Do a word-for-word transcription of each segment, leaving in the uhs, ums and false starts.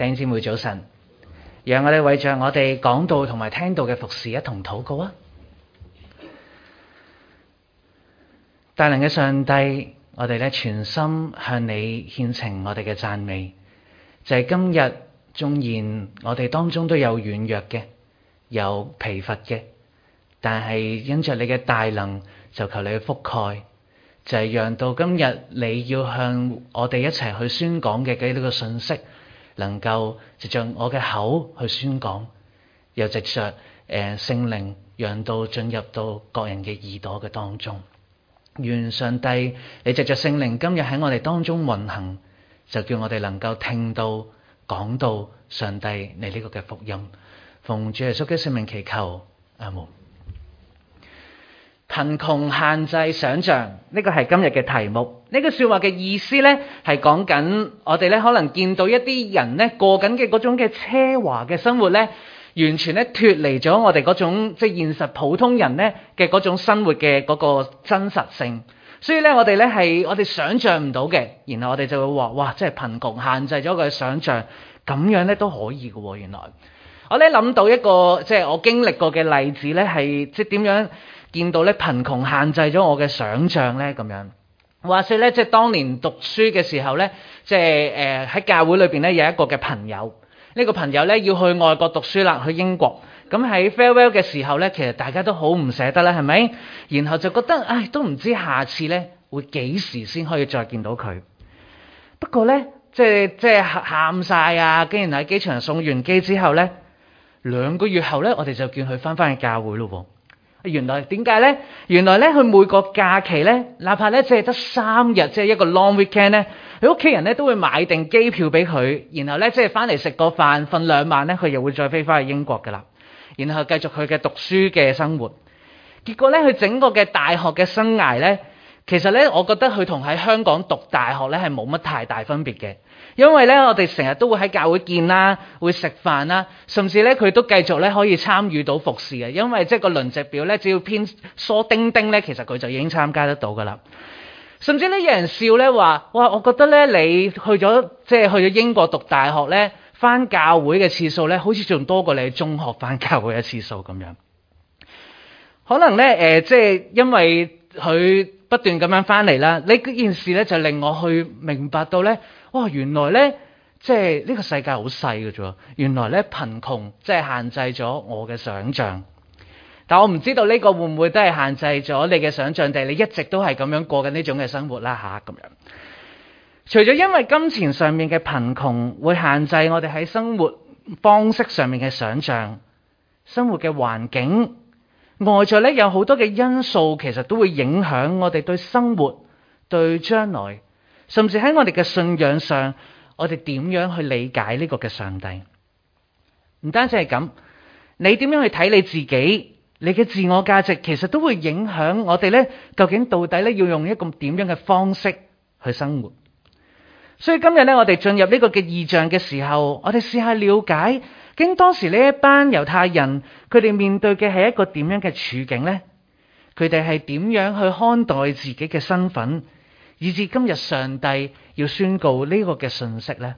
弟兄姊妹早晨，讓我哋為着我哋講道同埋聽道嘅服侍一同禱告啊！大能嘅上帝，我哋咧全心向你獻呈我哋嘅讚美，就係今日縱然我哋當中都有軟弱嘅，有疲乏嘅，但係因着你嘅大能，就求你去覆蓋，就係讓到今日你要向我哋一齊去宣講嘅呢個信息，能夠藉着我嘅口去宣講，又藉着誒聖靈，讓到進入到各人嘅耳朵嘅當中。願上帝你藉着聖靈今日喺我哋當中運行，就叫我哋能夠聽到講到上帝你呢個嘅福音。奉主耶穌基督聖名祈求，阿門。貧窮限制想像，呢個係今日嘅題目。呢個說話嘅意思呢，係講緊我哋咧可能見到一啲人呢過緊嘅嗰種嘅奢華嘅生活呢，完全咧脫離咗我哋嗰種即係現實普通人呢嘅嗰種生活嘅嗰個真實性。所以呢，我哋呢係我哋想像唔到嘅，然後我哋就會話：哇！即係貧窮限制咗佢嘅想像，咁樣呢都可以嘅喎。原來我咧諗到一個即係我經歷過嘅例子呢，係即係點樣見到咧貧窮限制咗我嘅想像呢？咁樣話說咧，即係當年讀書嘅時候呢，即係誒喺教會裏邊呢有一個嘅朋友，呢個朋友呢要去外國讀書啦，去英國。咁喺 farewell 嘅時候呢，其實大家都好唔捨得啦，係咪？然後就覺得唉，都唔知下次呢會幾時先可以再見到佢。不過呢，即係即係喊晒啊！竟然喺機場送完機之後呢，兩個月後呢，我哋就叫佢翻返去教會咯喎。原來點解呢？原來呢，佢每個假期呢，哪怕呢，只係得三日，即係一個 long weekend 呢，佢屋企人呢都會買定機票俾佢，然後呢，即係翻嚟食個飯，瞓兩晚呢，佢又會再飛翻去英國噶啦，然後繼續佢嘅讀書嘅生活。結果呢，佢整個嘅大學嘅生涯呢，其實呢，我覺得佢同喺香港讀大學呢係冇乜太大分別嘅。因為咧，我哋成日都會喺教會見啦，會食飯啦，甚至咧佢都繼續咧可以參與到服侍嘅。因為即係個輪值表咧，只要偏疏丁丁咧，其實佢就已經參加得到噶啦。甚至咧有人笑咧話：哇，我覺得咧你去咗即係去咗英國讀大學咧，返教會嘅次數咧，好似仲多過你中學返教會嘅次數咁樣。可能咧誒、呃，即係因為佢不斷咁樣返嚟啦，呢件事咧就令我去明白到咧。哇！原來咧，即係呢個世界好細嘅啫。原來咧，貧窮即係限制咗我嘅想像。但我唔知道呢個會唔會都係限制咗你嘅想像，定係你一直都係咁樣過緊呢種嘅生活啦吓，咁樣。除咗因為金錢上面嘅貧窮會限制我哋喺生活方式上面嘅想像，生活嘅環境外在咧有好多嘅因素，其實都會影響我哋對生活、對將來。甚至喺我哋嘅信仰上，我哋點樣去理解呢個嘅上帝？唔單止係咁，你點樣去睇你自己？你嘅自我價值其實都會影響我哋呢，究竟到底呢要用一個點樣嘅方式去生活？所以今日呢，我哋進入呢個嘅異象嘅時候，我哋試下了解，究竟當時呢一班猶太人，佢哋面對嘅係一個點樣嘅處境呢？佢哋係點樣去看待自己嘅身份？以至今日上帝要宣告呢個嘅信息呢。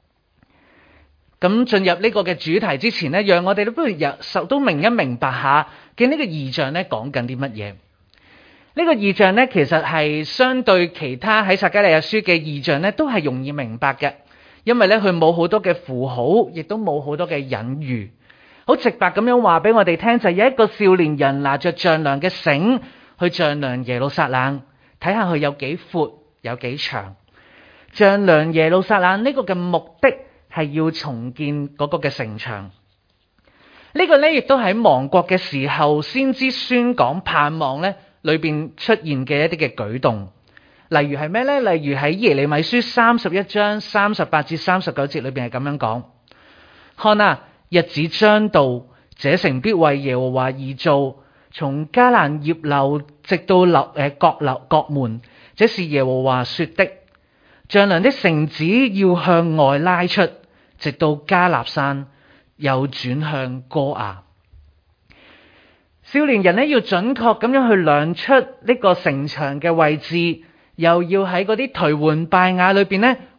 咁進入呢個嘅主題之前呢，讓我哋都不如有受都明一明白下，嘅呢個異象呢講緊啲乜嘢？呢個異象呢，其實係相對其他喺撒迦利亞書嘅異象呢，都係容易明白嘅，因為呢，佢冇好多嘅符號，亦都冇好多嘅隱喻，好直白咁樣話俾我哋聽，就係有一個少年人拿着丈量嘅繩去丈量耶路撒冷。睇下佢有幾闊，有幾長。丈量耶路撒冷呢個嘅目的係要重建嗰個嘅城牆。呢個呢亦都喺亡國嘅時候先知宣講盼望呢裏邊出現嘅一啲嘅舉動。例如係咩呢？例如喺耶利米書三十一章三十八至三十九節裏邊係咁樣講：看啊，日子將到，這城必為耶和華而造。從迦蘭葉樓直到樓誒角樓角門，這是耶和華說的。丈量的繩子要向外拉出，直到迦納山，又轉向歌亞。少年人呢要準確咁樣去量出呢個城牆嘅位置，又要喺嗰啲頹垣敗瓦裏邊呢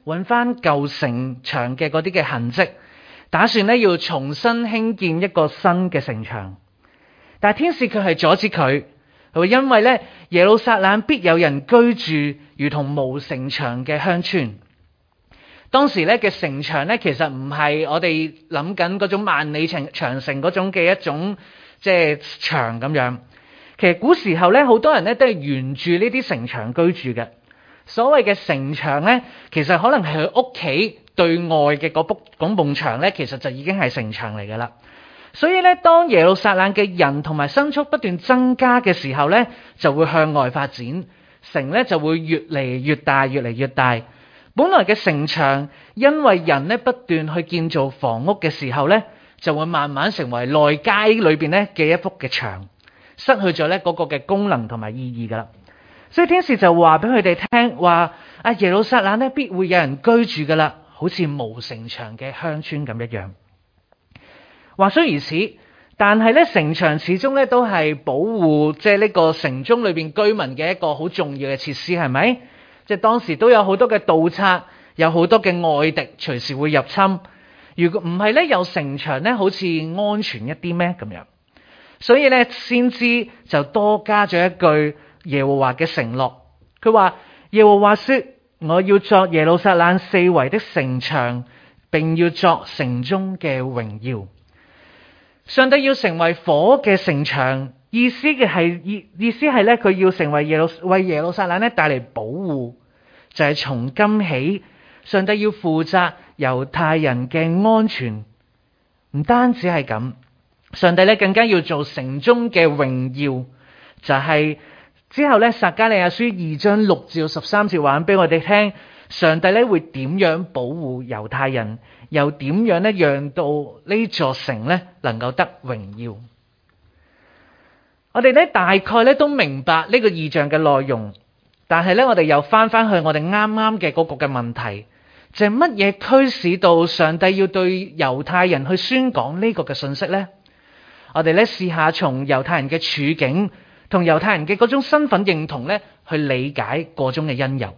揾翻舊城牆嘅嗰啲嘅痕跡，打算咧要重新興建一個新嘅城牆。但係天使卻係阻止佢，佢話因為咧耶路撒冷必有人居住，如同無城牆嘅鄉村。當時咧嘅城牆咧，其實唔係我哋諗緊嗰種萬里長長城嗰種嘅一種即係牆咁樣。其實古時候咧，好多人咧都係沿住呢啲城牆居住嘅。所謂嘅城牆咧，其實可能係佢屋企對外嘅嗰埲嗰埲牆咧，其實就已經係城牆嚟㗎啦。所以咧，當耶路撒冷嘅人同埋牲畜不斷增加嘅時候咧，就會向外發展，城咧就會越嚟越大，越嚟越大。本來嘅城牆，因為人咧不斷去建造房屋嘅時候咧，就會慢慢成為內街裏邊咧嘅一幅嘅牆，失去咗咧嗰個嘅功能同埋意義噶啦。所以天使就話俾佢哋聽，話啊耶路撒冷咧必會有人居住噶啦，好似無城牆嘅鄉村咁一樣。話雖如此，但係咧城牆始終咧都係保護即係呢個城中裏邊居民嘅一個好重要嘅設施，係咪？即係當時都有好多嘅盜賊，有好多嘅外敵隨時會入侵。如果唔係咧，有城牆咧，好似安全一啲咩咁樣？所以咧，先知就多加咗一句耶和華嘅承諾。佢話耶和華說：我要作耶路撒冷四圍的城牆，並要作城中嘅榮耀。上帝要成為火嘅城牆，意思嘅係意意思係咧，佢要成為耶路為耶路撒冷咧帶嚟保護，就係從今起，上帝要負責猶太人嘅安全。唔單止係咁，上帝咧更加要做城中嘅榮耀，就係、是、之後咧撒迦利亞書二章六至十三節話俾我哋聽，上帝咧會點樣保護猶太人，又點樣咧讓到呢座城咧能夠得榮耀。我哋咧大概咧都明白呢個異象嘅內容，但係咧我哋又翻翻去我哋啱啱嘅嗰個嘅問題，就係乜嘢驅使到上帝要對猶太人去宣講呢個嘅信息呢？我哋咧試下從猶太人嘅處境同猶太人嘅嗰種身份認同咧去理解個中嘅因由。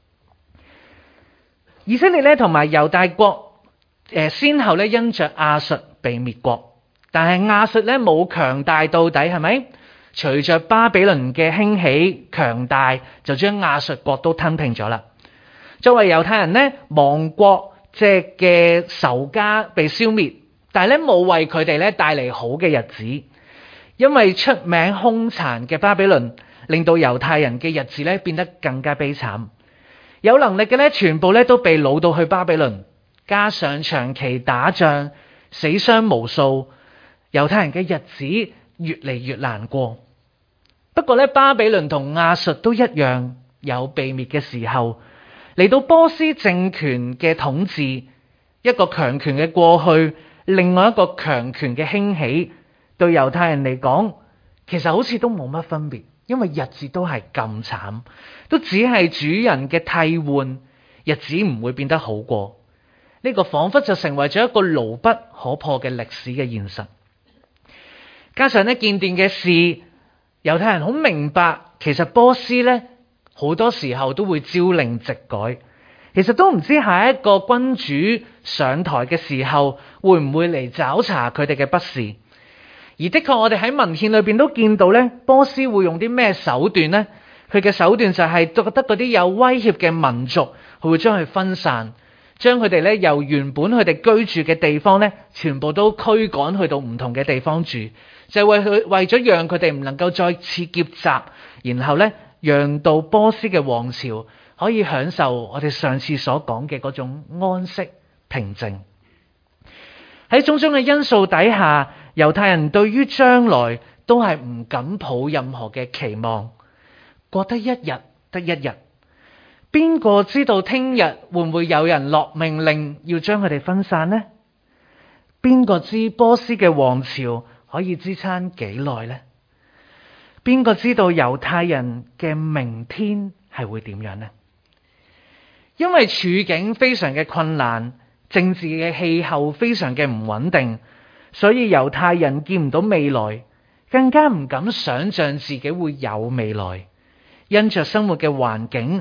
以色列咧同埋猶大國誒先後咧因着亞述被滅國，但係亞述咧冇強大到底，係咪？隨着巴比倫嘅興起強大，就將亞述國都吞併咗啦。作為猶太人咧，亡國即係嘅仇家被消滅，但係咧冇為佢哋咧帶嚟好嘅日子，因為出名兇殘嘅巴比倫，令到猶太人嘅日子咧變得更加悲慘。有能力嘅咧，全部咧都被擄到去巴比倫，加上長期打仗，死傷無數，猶太人嘅日子越嚟越難過。不過咧，巴比倫同亞述都一樣有被滅嘅時候。嚟到波斯政權嘅統治，一個強權嘅過去，另外一個強權嘅興起，對猶太人嚟講，其實好似都冇乜分別，因為日子都係咁慘，都只係主人嘅替換，日子唔會變得好過。呢個仿佛就成為咗一個牢不可破嘅歷史嘅現實。加上呢建殿嘅事，猶太人好明白，其實波斯呢好多時候都會朝令夕改，其實都唔知下一個君主上台嘅時候會唔會嚟找查佢哋嘅不是。而的確我哋喺文獻裏邊都見到咧，波斯會用啲咩手段呢？佢嘅手段就係覺得嗰啲有威脅嘅民族，佢會將佢分散，將佢哋咧由原本佢哋居住嘅地方咧，全部都驅趕去到唔同嘅地方住，就係為佢為咗讓佢哋唔能夠再次結集，然後咧讓到波斯嘅王朝可以享受我哋上次所講嘅嗰種安息平靜。喺種種嘅因素底下，猶太人對於將來都係唔敢抱任何嘅期望，過得一日得一日。邊個知道聽日會唔會有人落命令要將佢哋分散呢？邊個知波斯嘅王朝可以支撐幾耐呢？邊個知道猶太人嘅明天係會點樣呢？因為處境非常嘅困難，政治嘅氣候非常嘅唔穩定，所以猶太人見唔到未來，更加唔敢想象自己會有未來。因着生活嘅環境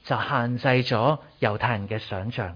就限制咗猶太人嘅想象。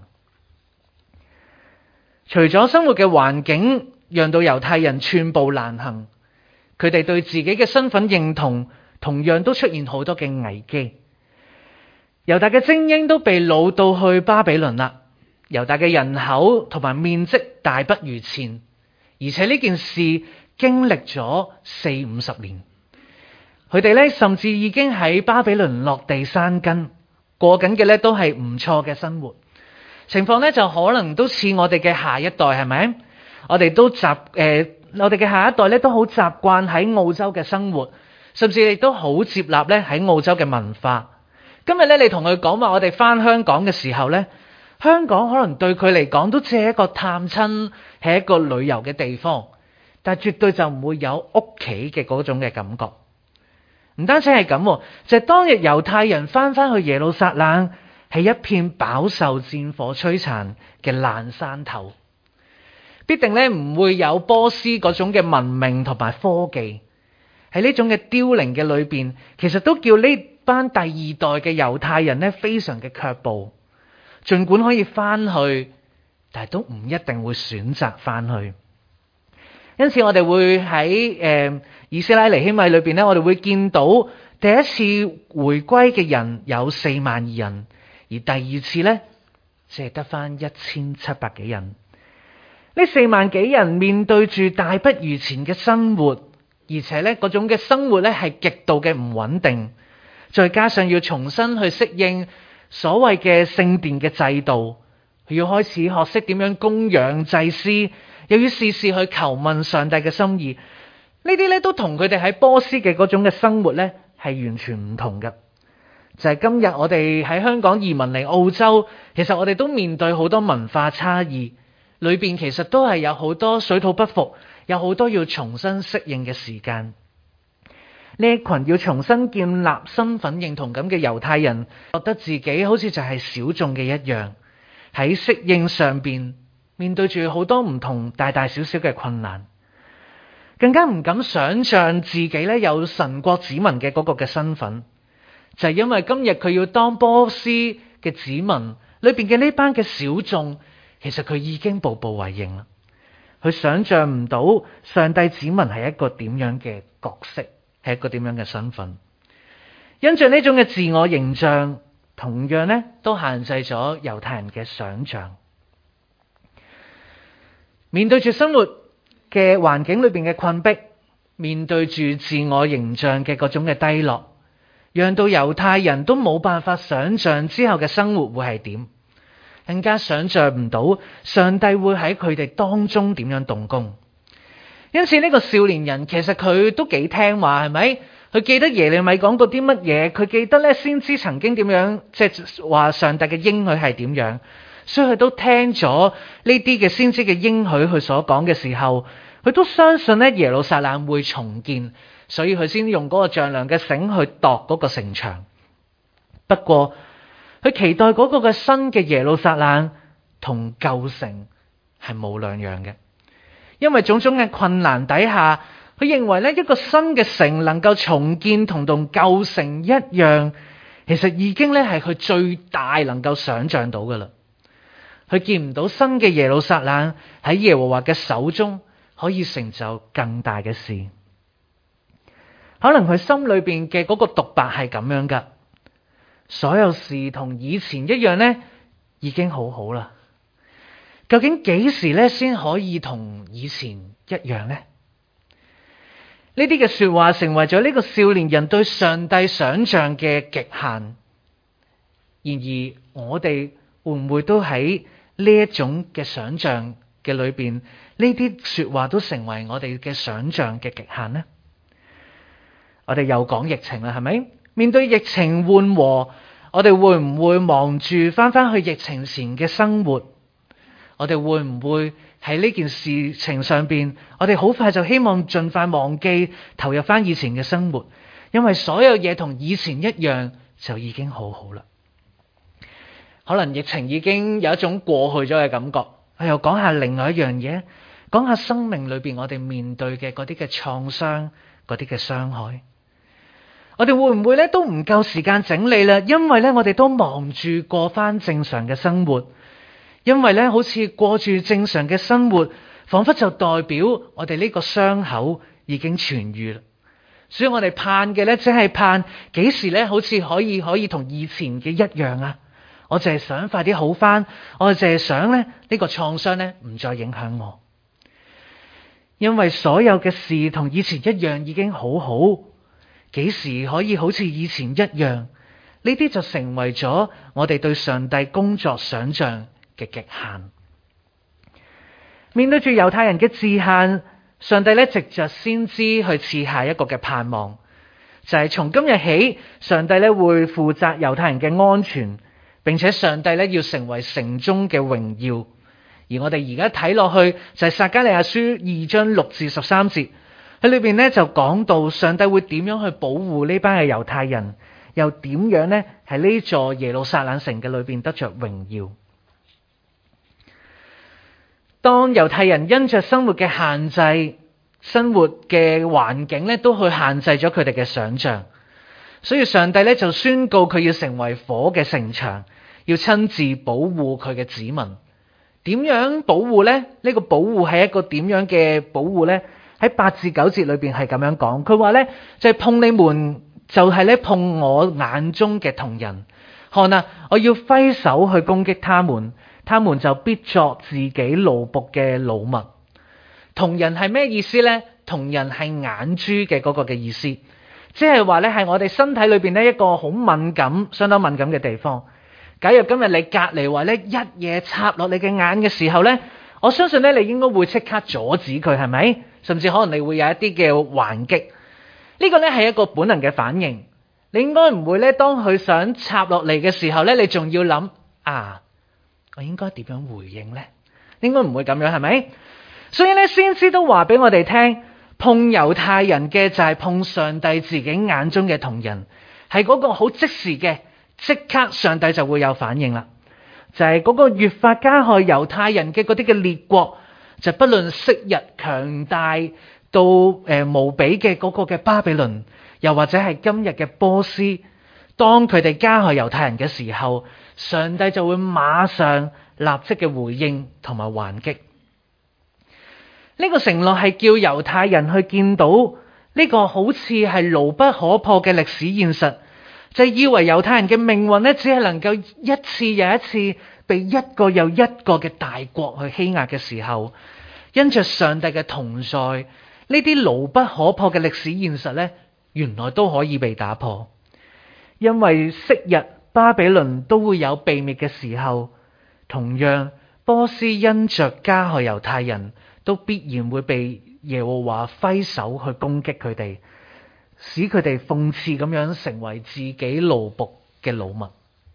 除咗生活嘅環境讓到猶太人寸步難行，佢哋對自己嘅身份認同同樣都出現好多嘅危機。猶大嘅精英都被擄到去巴比倫啦，猶大嘅人口同埋面積大不如前，而且呢件事經歷咗四五十年，佢哋咧甚至已經喺巴比倫落地生根，過緊嘅咧都係唔錯嘅生活。情況咧就可能都似我哋嘅下一代，係咪？我哋都習誒、呃，我哋嘅下一代咧都好習慣喺澳洲嘅生活，甚至亦都好接納咧喺澳洲嘅文化。今日咧，你同佢講話，我哋翻香港嘅時候咧，香港可能對佢嚟講都只係一個探親，係一個旅遊嘅地方，但係絕對就唔會有屋企嘅嗰種嘅感覺。唔單止係咁，就係當日猶太人翻翻去耶路撒冷，係一片飽受戰火摧殘嘅爛山頭，必定咧唔會有波斯嗰種嘅文明同埋科技。喺呢種嘅凋零嘅裏邊，其實都叫呢班第二代嘅猶太人咧非常嘅卻步。儘管可以翻去，但係都唔一定會選擇翻去。因此我哋會喺誒、呃、以斯拉尼希米裏邊咧，我哋會見到第一次回歸嘅人有四萬二人，而第二次咧只係得翻一千七百幾人。呢四萬幾人面對住大不如前嘅生活，而且咧嗰種嘅生活咧係極度嘅唔穩定，再加上要重新去適應所謂嘅聖殿嘅制度，佢要開始學識點樣供養祭司，又要事事去求問上帝嘅心意。呢啲咧都同佢哋喺波斯嘅嗰種嘅生活咧係完全唔同嘅。就係今日我哋喺香港移民嚟澳洲，其實我哋都面對好多文化差異，裏邊其實都係有好多水土不服，有好多要重新適應嘅時間。呢一群要重新建立身份認同感嘅猶太人，覺得自己好似就係小眾嘅一樣，喺適應上邊面對住好多唔同大大小小嘅困難，更加唔敢想象自己咧有神國子民嘅嗰個嘅身份，就係因為今日佢要當波斯嘅子民裏邊嘅呢班嘅小眾，其實佢已經步步為營啦。佢想象唔到上帝子民係一個點樣嘅角色，係一個點樣嘅身份。因着呢種嘅自我形象，同樣咧都限制咗猶太人嘅想象。面對住生活嘅環境裏邊嘅困迫，面對住自我形象嘅嗰種嘅低落，讓到猶太人都冇辦法想象之後嘅生活會係點，更加想象唔到上帝會喺佢哋當中點樣動工。因此呢個少年人其實佢都幾聽話，係咪？佢記得耶利米講過啲乜嘢，佢記得咧先知曾經點樣，即係話上帝嘅應許係點樣，所以佢都聽咗呢啲嘅先知嘅應許，佢所講嘅時候，佢都相信咧耶路撒冷會重建，所以佢先用嗰個丈量嘅繩去度嗰個城牆。不過佢期待嗰個嘅新嘅耶路撒冷同舊城係冇兩樣嘅，因為種種嘅困難底下，佢認為咧一個新嘅城能夠重建同同舊城一樣，其實已經咧係佢最大能夠想象到噶啦。佢見唔到新嘅耶路撒冷喺耶和華嘅手中可以成就更大嘅事。可能佢心裏邊嘅嗰個獨白係咁樣噶，所有事同以前一樣咧，已經好好啦。究竟幾時咧先可以同以前一樣呢？呢啲嘅說話成為咗呢個少年人對上帝想象嘅極限。然而我哋會唔會都喺呢一種嘅想象嘅裏邊，呢啲說話都成為我哋嘅想象嘅極限呢？我哋又講疫情啦，係咪？面對疫情緩和，我哋會唔會望住翻翻去疫情前嘅生活？我哋會唔會喺呢件事情上邊，我哋好快就希望盡快忘記，投入翻以前嘅生活，因為所有嘢同以前一樣就已經好好啦。可能疫情已經有一種過去咗嘅感覺。我又講下另外一樣嘢，講下生命裏邊我哋面對嘅嗰啲嘅創傷，嗰啲嘅傷害。 我哋會唔會咧都唔夠時間整理啦？因為咧我哋都忙住過翻正常嘅生活，因為咧好似過住正常嘅生活，仿佛就代表我哋呢個傷口已經痊愈啦。所以我哋盼嘅咧，只係盼幾時咧，好似可以可以同以前嘅一樣啊！我淨係想快啲好翻，我淨係想咧呢個創傷咧唔再影響我，因為所有嘅事同以前一樣已經好好，幾時可以好似以前一樣？呢啲就成為咗我哋對上帝工作想象嘅極限。面對住猶太人嘅制限，上帝咧藉着先知去賜下一個嘅盼望，就係從今日起，上帝咧會負責猶太人嘅安全，並且上帝咧要成為城中嘅榮耀。而我哋而家睇落去就係撒迦利亞書二章六至十三節，喺裏邊咧就講到上帝會點樣去保護呢班嘅猶太人，又點樣咧喺呢座耶路撒冷城嘅裏邊得着榮耀。當猶太人因着生活嘅限制，生活嘅環境咧都去限制咗佢哋嘅想象，所以上帝咧就宣告佢要成為火嘅城牆，要親自保護佢嘅子民。點樣保護呢？呢個保護係一個點樣嘅保護呢？喺八至九節裏邊係咁樣講，佢話呢，就係碰你們，就係咧碰我眼中嘅瞳人。看啊，我要揮手去攻擊他們，他們就必作自己奴僕嘅擄物。瞳人係咩意思呢？瞳人係眼珠嘅嗰個嘅意思，即係話咧係我哋身體裏邊呢一個好敏感、相當敏感嘅地方。假如今日你隔籬話咧一嘢插落你嘅眼嘅時候咧，我相信咧你應該會即刻阻止佢，係咪？甚至可能你會有一啲嘅還擊。呢個咧係一個本能嘅反應。你應該唔會咧，當佢想插落嚟嘅時候咧，你仲要諗啊，我應該點樣回應呢？應該唔會咁樣，係咪？所以咧，先知都話俾我哋聽，碰猶太人嘅就係碰上帝自己眼中嘅瞳人，係嗰個好即時嘅。即刻上帝就會有反應啦，就係、是、嗰個越發加害猶太人嘅嗰啲嘅列國，就不論昔日強大到誒、呃、無比嘅嗰個嘅巴比倫，又或者係今日嘅波斯，當佢哋加害猶太人嘅時候，上帝就會馬上立即嘅回應同埋還擊。呢、這個承諾係叫猶太人去見到呢個好似係牢不可破嘅歷史現實。就以為猶太人嘅命運咧，只係能夠一次又一次被一個又一個嘅大國去欺壓嘅時候，因着上帝嘅同在，呢啲牢不可破嘅歷史現實咧，原來都可以被打破。因為昔日巴比倫都會有被滅嘅時候，同樣波斯因着加害猶太人，都必然會被耶和華揮手去攻擊佢哋。使佢哋諷刺咁樣成為自己奴僕嘅擄物。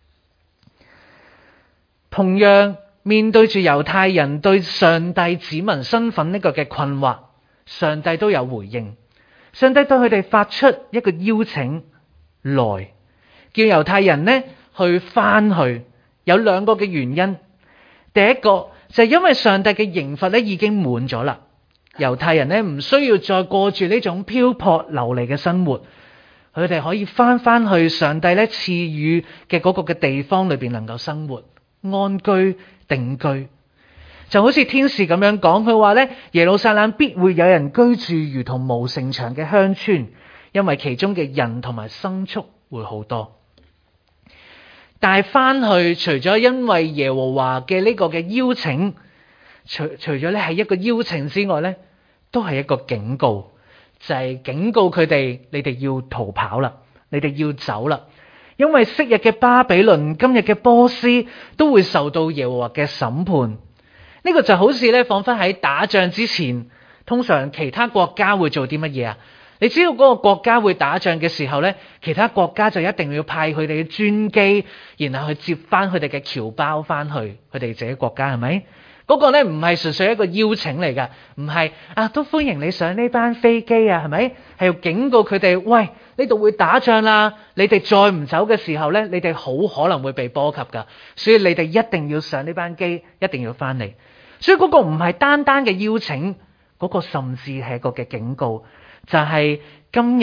同樣面對住猶太人對上帝子民身份呢個嘅困惑，上帝都有回應。上帝對佢哋發出一個邀請，來叫猶太人呢去翻去。有兩個嘅原因，第一個就係因為上帝嘅刑罰咧已經滿咗啦。猶太人咧唔需要再過住呢種漂泊流離嘅生活，佢哋可以翻翻去上帝咧賜予嘅嗰個嘅地方裏邊能夠生活安居定居。就好似天使咁樣講，佢話咧耶路撒冷必會有人居住如同無城牆嘅鄉村，因為其中嘅人同埋牲畜會好多。但係翻去除咗因為耶和華嘅呢個嘅邀請，除除咗咧係一個邀請之外咧，都係一個警告，就係、是、警告佢哋，你哋要逃跑啦，你哋要走啦，因為昔日嘅巴比倫、今日嘅波斯都會受到耶和華嘅審判。呢、這個就好似咧，彷彿喺打仗之前，通常其他國家會做啲乜嘢啊？你知道嗰個國家會打仗嘅時候咧，其他國家就一定要派佢哋嘅專機，然後去接翻佢哋嘅僑胞翻去佢哋自己國家，係咪？嗰個咧唔係純粹一個邀請嚟㗎，唔係啊都歡迎你上呢班飛機啊，係咪？係要警告佢哋，喂，呢度會打仗啦，你哋再唔走嘅時候咧，你哋好可能會被波及㗎，所以你哋一定要上呢班機，一定要翻嚟。所以嗰個唔係單單嘅邀請，嗰個甚至係一個嘅警告，就係今日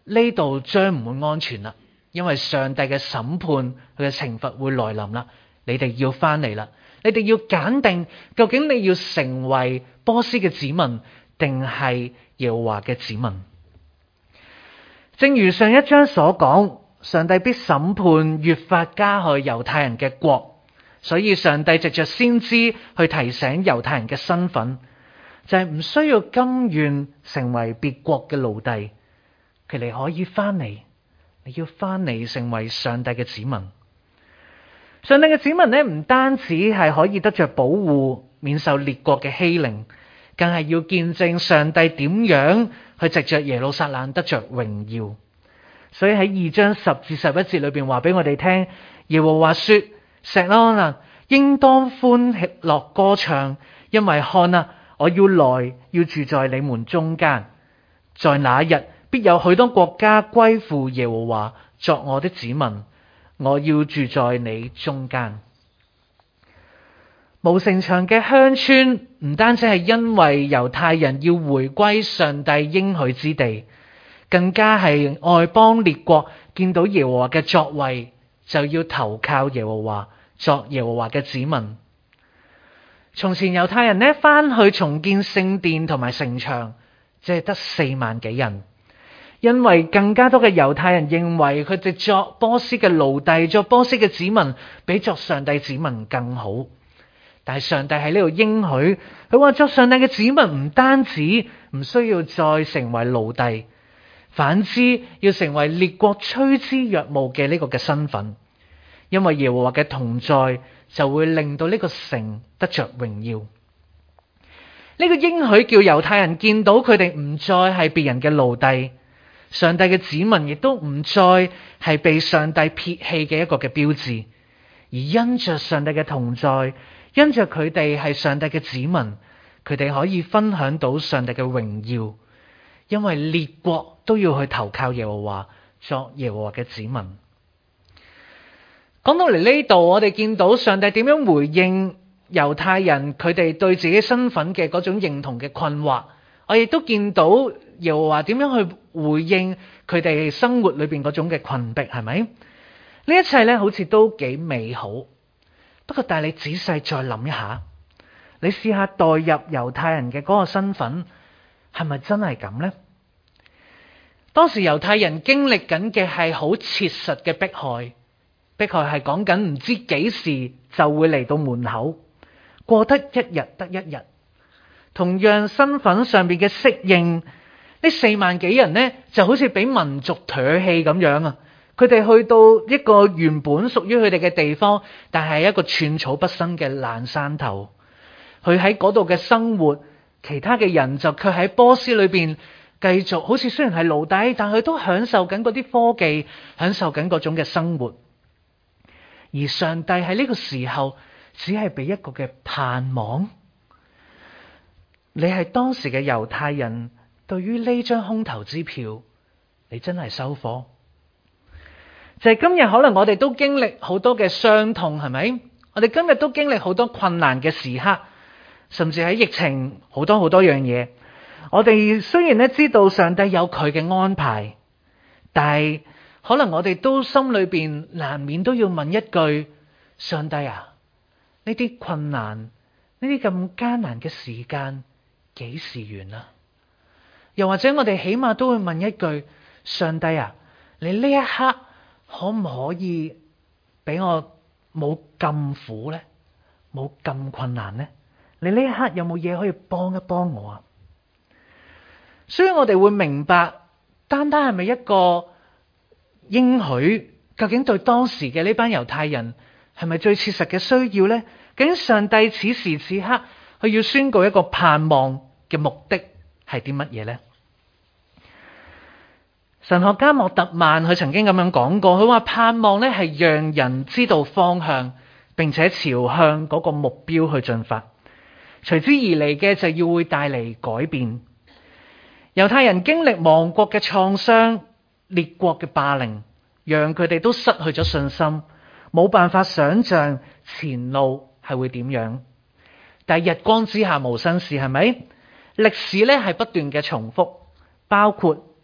呢度將唔會安全啦，因為上帝嘅審判佢嘅懲罰會來臨啦。你哋要翻嚟啦，你哋要揀定究竟你要成為波斯嘅子民定係耶和華嘅子民。正如上一章所講，上帝必審判越發加害猶太人嘅國，所以上帝藉着先知去提醒猶太人嘅身份，就係唔需要甘願成為別國嘅奴隸，佢哋可以翻嚟，你要翻嚟成為上帝嘅子民。上帝嘅子民呢，唔單止係可以得着保護，免受列國嘅欺凌，更係要見證上帝點樣去藉着耶路撒冷得着榮耀。所以喺二章十至十一節裏邊話俾我哋聽，耶和華說：錫安啊，應當歡喜樂歌唱，因為看啊，我要來，要住在你們中間。在那日，必有許多國家歸附耶和華，作我的子民。我要住在你中間。無城牆嘅鄉村唔單止係因為猶太人要回歸上帝應許之地，更加係外邦列國見到耶和華嘅作為，就要投靠耶和華，作耶和華嘅子民。從前猶太人呢，翻去重建聖殿同埋城牆，只係得四萬幾人。因為更加多嘅猶太人認為佢哋作波斯嘅奴隸，作波斯嘅子民，比作上帝子民更好。但係上帝喺呢度應許，佢話作上帝嘅子民唔單止唔需要再成為奴隸，反之要成為列國趨之若鶩嘅呢個嘅身份。因為耶和華嘅同在就會令到呢個城得着榮耀。呢個應許叫猶太人見到佢哋唔再係別人嘅奴隸。上帝嘅子民亦都唔再係被上帝撇棄嘅一個嘅標誌，而因着上帝嘅同在，因着佢哋係上帝嘅子民，佢哋可以分享到上帝嘅榮耀，因為列國都要去投靠耶和華，作耶和華嘅子民。講到嚟呢度，我哋見到上帝點樣回應猶太人佢哋對自己身份嘅嗰種認同嘅困惑，我亦都見到耶和華點樣去回應佢哋生活裏邊嗰種嘅困迫，係咪？呢一切咧，好似都幾美好。不過，但係你仔細再諗一下，你試下代入猶太人嘅嗰個身份，係咪真係咁呢？當時猶太人經歷緊嘅係好切實嘅迫害，迫害係講緊唔知幾時就會嚟到門口，過得一日得一日。同樣身份上邊嘅適應，呢四萬幾人呢就好似俾民族唾棄咁樣啊！佢哋去到一個原本屬於佢哋嘅地方，但係一個寸草不生嘅爛山頭。佢喺嗰度嘅生活，其他嘅人就卻喺波斯裏邊繼續，好似雖然係奴隸，但佢都享受緊嗰啲科技，享受緊嗰種嘅生活。而上帝喺呢個時候，只係俾一個嘅盼望。你係當時嘅猶太人，對於呢張空頭支票，你真係收貨？就係今日，可能我哋都經歷好多嘅傷痛，係咪？我哋今日都經歷好多困難嘅時刻，甚至喺疫情好多好多樣嘢。我哋雖然咧知道上帝有佢嘅安排，但係可能我哋都心裏邊難免都要問一句：上帝啊，呢啲困難，呢啲咁艱難嘅時間，幾時完啊？又或者我哋起碼都會問一句：上帝啊，你呢一刻可唔可以俾我冇咁苦呢？冇咁困難呢？你呢一刻有冇嘢可以幫一幫我啊？所以我哋會明白，單單係咪一個應許，究竟對當時嘅呢班猶太人係咪最切實嘅需要呢？究竟上帝此時此刻佢要宣告一個盼望嘅目的係啲乜嘢呢？神學家莫特曼佢曾經咁樣講過，佢話盼望咧係讓人知道方向，並且朝向嗰個目標去進發。隨之而嚟嘅就要會帶嚟改變。猶太人經歷亡國嘅創傷、列國嘅霸凌，讓佢哋都失去咗信心，冇辦法想象前路係會點樣。但係日光之下無新事，係咪？歷史咧係不斷嘅重複，包括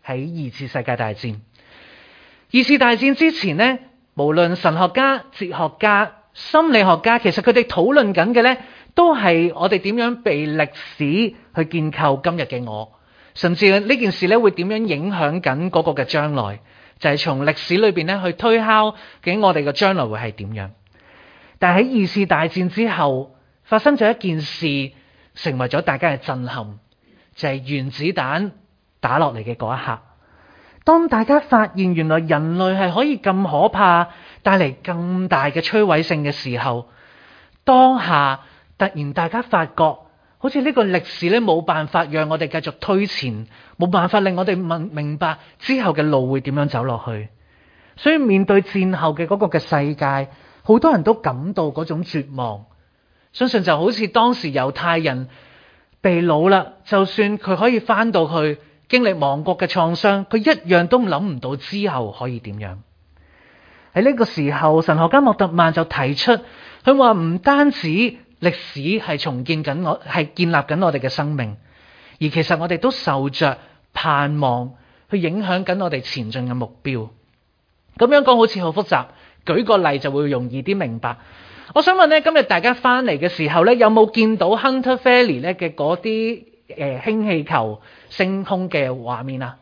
喺二次世界大戰。二次大戰之前呢，無論神學家、哲學家、心理學家，其實佢哋討論緊嘅呢，都係我哋點樣被歷史去建構今日嘅我，甚至呢件事呢會點樣影響緊嗰個嘅將來，就係從歷史裏邊呢去推敲究竟我哋嘅將來會係點樣。但係喺二次大戰之後，發生咗一件事，成為咗大家嘅震撼，就係原子彈打落嚟嘅嗰一刻。當大家發現原來人類係可以咁可怕，帶嚟咁大嘅摧毀性嘅時候，當下突然大家發覺，好似呢個歷史咧冇辦法讓我哋繼續推前，冇辦法令我哋明明白之後嘅路會點樣走落去。所以面對戰後嘅嗰個嘅世界，好多人都感到嗰種絕望。相信就好似當時猶太人被擄啦，就算佢可以翻到去經歷亡國嘅創傷，佢一樣都諗唔到之後可以點樣。喺呢個時候，神學家莫特曼就提出，佢話唔單止歷史係重建緊我，係建立緊我哋嘅生命，而其實我哋都受着盼望去影響緊我哋前進嘅目標。咁樣講好似好複雜，舉個例就會容易啲明白。我想問咧，今日大家翻嚟嘅時候咧，有冇見到 Hunter Valley 咧嘅嗰啲誒氫氣球升空嘅畫面啊？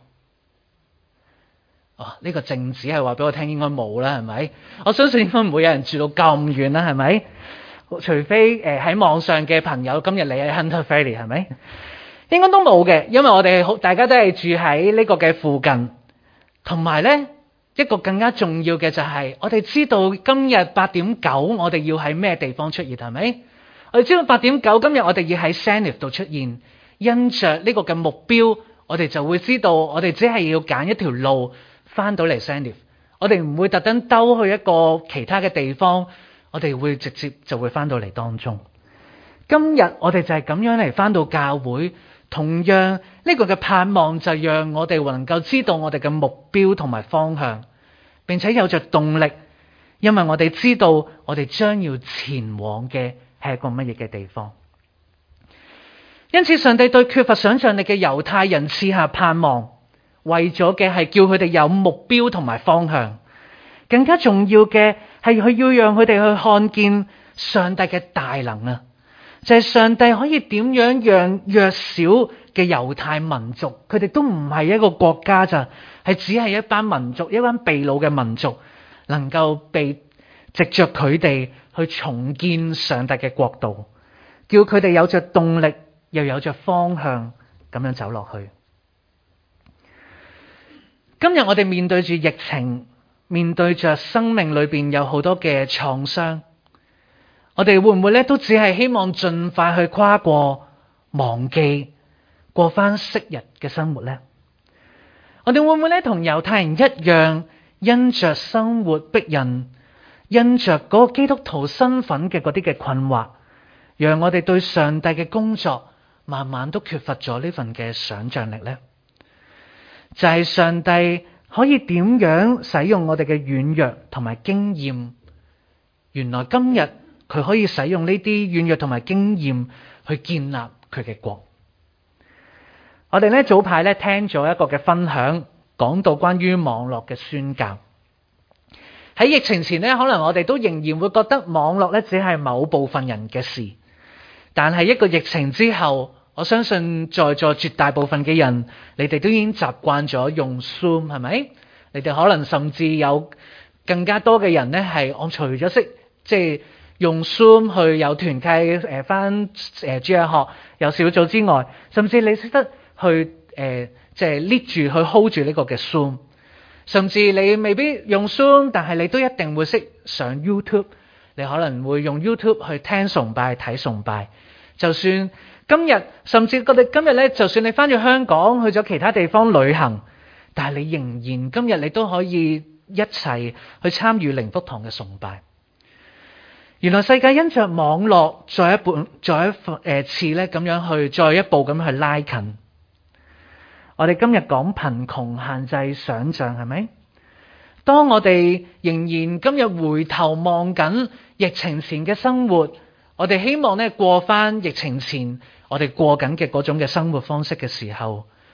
哦，呢個靜止係話俾我聽，應該冇啦，係咪？我相信應該唔會有人住到咁遠啦，係咪？除非誒喺網上嘅朋友，今日你喺 Hunter Valley 係咪？應該都冇嘅，因為我哋好大家都係住喺呢個嘅附近，同埋咧。一個更加重要嘅就係，我哋知道今日八點九，我哋要喺咩地方出現，係咪？我哋知道八點九，今日我哋要喺 Saanich 度出現，因着呢個嘅目標，我哋就會知道，我哋只係要揀一條路翻到嚟 Saanich，我哋唔會特登兜去一個其他嘅地方，我哋會直接就會翻到嚟當中。今日我哋就係咁樣嚟翻到教會。同樣呢個嘅盼望就讓我哋能夠知道我哋嘅目標同埋方向，並且有着動力，因為我哋知道我哋將要前往嘅係一個乜嘢嘅地方。因此上帝對缺乏想象力嘅猶太人賜下盼望，為咗嘅係叫佢哋有目標同埋方向。更加重要嘅係佢要讓佢哋去看見上帝嘅大能啊！就係上帝可以點樣讓弱小嘅猶太民族，佢哋都唔係一個國家咋，係只係一班民族，一班被擄嘅民族，能夠被藉着佢哋去重建上帝嘅國度，叫佢哋有着動力，又有着方向，咁樣走落去。今日我哋面對住疫情，面對着生命裏邊有好多嘅創傷。我哋會唔會咧都只係希望盡快去跨過、忘記、過翻昔日嘅生活呢？我哋會唔會咧同猶太人一樣，因着生活逼人，因着嗰個基督徒身份嘅嗰啲嘅困惑，讓我哋對上帝嘅工作慢慢都缺乏咗呢份嘅想像力呢？就係上帝可以點樣使用我哋嘅軟弱同埋經驗？原來今日佢可以使用呢啲軟弱同埋經驗去建立佢嘅國。我哋咧早排咧聽咗一個嘅分享，講到關於網絡嘅宣教。喺疫情前咧，可能我哋都仍然會覺得網絡咧只係某部分人嘅事，但係一個疫情之後，我相信在座絕大部分嘅人，你哋都已經習慣咗用 Zoom， 係咪？你哋可能甚至有更加多嘅人咧係我除咗識即係用 Zoom 去有團契誒返誒主日學有小組之外，甚至你識得去誒即係 lead 住去 hold 住呢個嘅 Zoom， 甚至你未必用 Zoom， 但係你都一定會識上 YouTube， 你可能會用 YouTube 去聽崇拜睇崇拜。就算今日甚至我哋今日咧，就算你返咗香港去咗其他地方旅行，但係你仍然今日你都可以一齊去參與靈福堂嘅崇拜。原來世界因着網絡再一步再一誒次咧咁樣去再一步咁去拉近。我哋今日講貧窮限制想像，係咪？當我哋仍然今日回頭望緊疫情前嘅生活，我哋希望咧過翻疫情前我哋過緊嘅嗰種嘅生活方式嘅時候，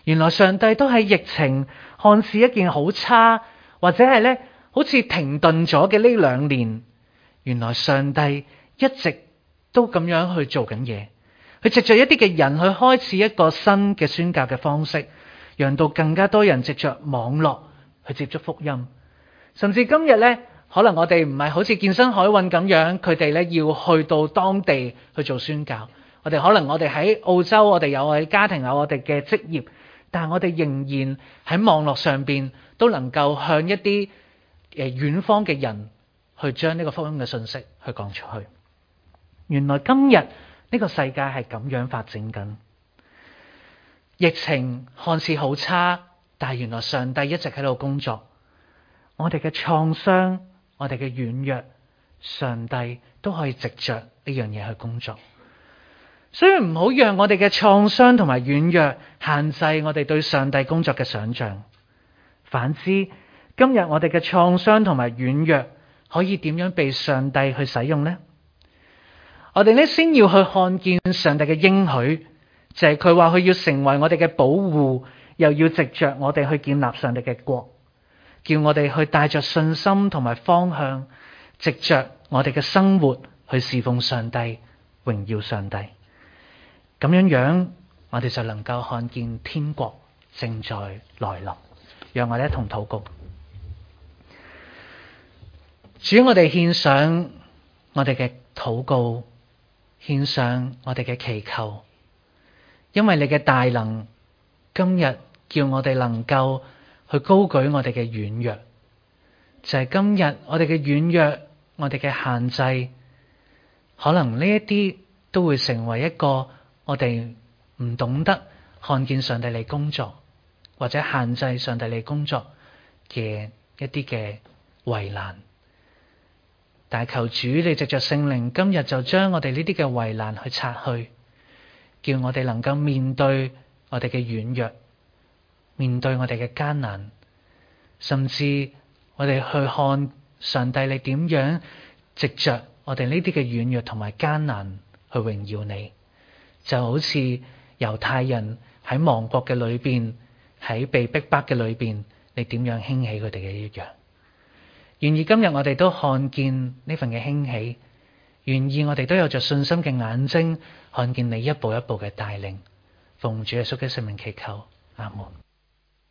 原來上帝都喺疫情看似一件好差，或者係咧好似停頓咗嘅呢兩年，原來上帝一直都咁樣去做緊嘢。佢藉着一啲嘅人去開始一個新嘅宣教嘅方式，讓到更加多人藉着網絡去接觸福音。甚至今日咧，可能我哋唔係好似健身海運咁樣，佢哋咧要去到當地去做宣教。我哋可能我哋喺澳洲，我哋有我哋家庭，有我哋嘅職業，但係我哋仍然喺網絡上邊都能夠向一啲誒遠方嘅人去將呢個福音嘅信息去講出去。原來今日呢個世界係咁樣發展緊，疫情看似好差，但係原來上帝一直喺度工作。我哋嘅創傷，我哋嘅軟弱，上帝都可以藉着呢樣嘢去工作。所以唔好讓我哋嘅創傷同埋軟弱限制我哋對上帝工作嘅想象。反之，今日我哋嘅創傷同埋軟弱可以點樣被上帝去使用呢？我哋呢先要去看見上帝嘅應許，就係佢話佢要成為我哋嘅保護，又要藉着我哋去建立上帝嘅國，叫我哋去帶着信心同埋方向，藉着我哋嘅生活去侍奉上帝，榮耀上帝。咁樣樣，我哋就能夠看見天國正在來臨。讓我哋一同禱告。主，我哋獻上我哋嘅禱告，獻上我哋嘅祈求，因為你嘅大能，今日叫我哋能夠去高舉我哋嘅軟弱，就係今日我哋嘅軟弱，我哋嘅限制，可能呢一啲都會成為一個我哋唔懂得看見上帝嚟工作，或者限制上帝嚟工作嘅一啲嘅圍欄。但係求主你藉着聖靈，今日就將我哋呢啲嘅圍欄去拆去，叫我哋能夠面對我哋嘅軟弱，面對我哋嘅艱難，甚至我哋去看上帝你點樣藉着我哋呢啲嘅軟弱同埋艱難去榮耀你。就好似猶太人喺亡國嘅裏邊，喺被逼迫嘅裏邊，你點樣興起佢哋嘅一樣。願意今日我哋都看見呢份嘅興起，願意我哋都有着信心嘅眼睛，看見你一步一步嘅帶領。奉主耶穌嘅聖名祈求，阿門。